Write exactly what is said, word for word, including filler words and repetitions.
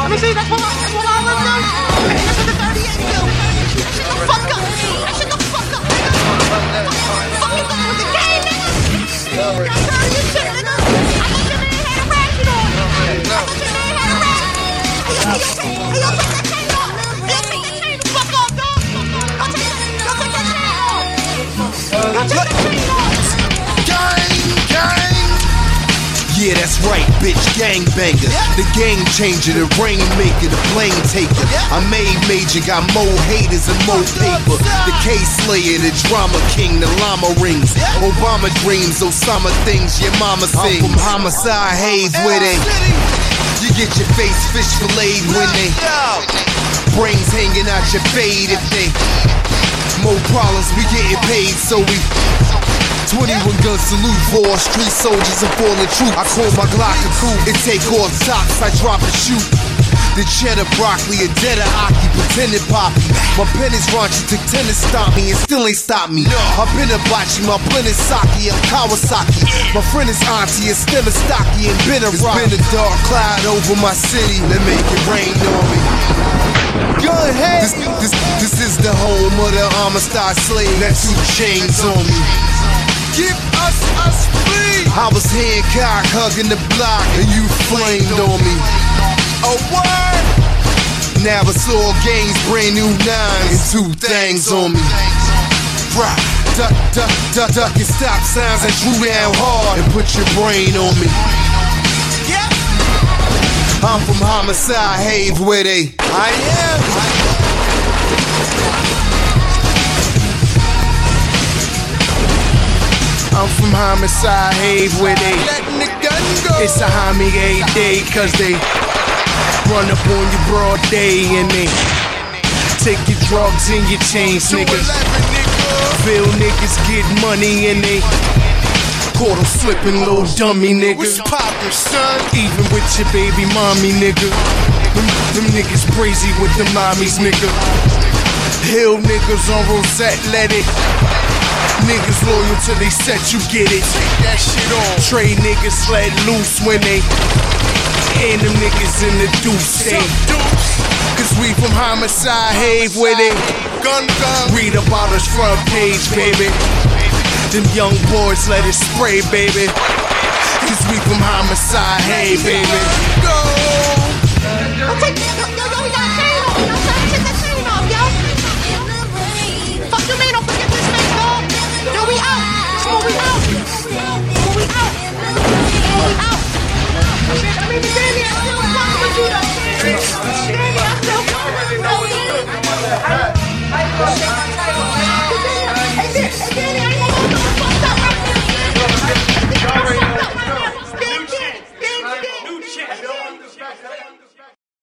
Let me see, that's what I, that's what I was doing. Hey, that's what the thirty-eight do. That shit the fuck up. That shit the fuck up, nigga. Fuck is up with the game, nigga. Y'all dirty as shit, nigga. I thought your man had a ratchet on. I thought your man had a ratchet. Hey, yo, hey, yo, hey, yo, take that chain off. Hey, yo, take that chain the fuck off, dog. Go take that, go take that chain off. Go take that chain off. Gang, gang. Yeah, that's right, bitch, gangbanger. Yeah. The game changer, the rainmaker, the plane taker. Yeah. I made major, got more haters and more paper. The case slayer, the drama king, the llama rings. Yeah. Obama dreams, Osama things your mama sings. I'm from Homicide Haze where they, you get your face fish filleted when they, brains hanging out your fade if they, more problems, we getting paid so we, twenty-one gun salute for all street soldiers and fallen troops. I call my Glock a coup. It take off tops, I drop and shoot. The cheddar broccoli, a dead aki, pretending poppy. My pen is raunchy, took ten to stop me and still ain't stop me. I've been a bocce, my blend is Saki and Kawasaki. My friend is Auntie, it's still a stocky and been a rock. It's been a dark cloud over my city that make it rain on me. Go ahead. This, this, this is the home of the Amistad slave. That two chains on me. Give us us free. I was Hancock hugging the block and you flamed on me. A word. Now it's all gangs, brand new nines and two things on me. Rock, duck, duck, duck, duck, and stop signs. I drew down hard and put your brain on me. Yeah. I'm from Homicide Haze where they, I am. I'm from Homicide Haze where they letting the gun go. It's a homie every day cause they run up on you broad day and they take your drugs and your chains, niggas. Feel niggas get money and they caught them slipping, little dummy niggas. What's poppin', son? Even with your baby mommy, nigga. Them, them niggas crazy with the mommies, nigga. Hill niggas on Rosette, let it. Niggas loyal till they set you get it. Take that shit on. Trade niggas let loose when they and them niggas in the deuce stay. Cause we from Homicide Haze where they gun gun. Read about us front page, baby. Them young boys let it spray, baby. Cause we from Homicide Haze, baby. Go. I'll take yo, yo, yo, we got a chain off. I'm trying to take that chain off, yo. Fuck your man, don't forget this man, dog. Yo, we out. Yo, we out. Yo, we out. Yo, we out. I mean, Danny, I still fuck with you, though. Danny, I still fuck with you, though.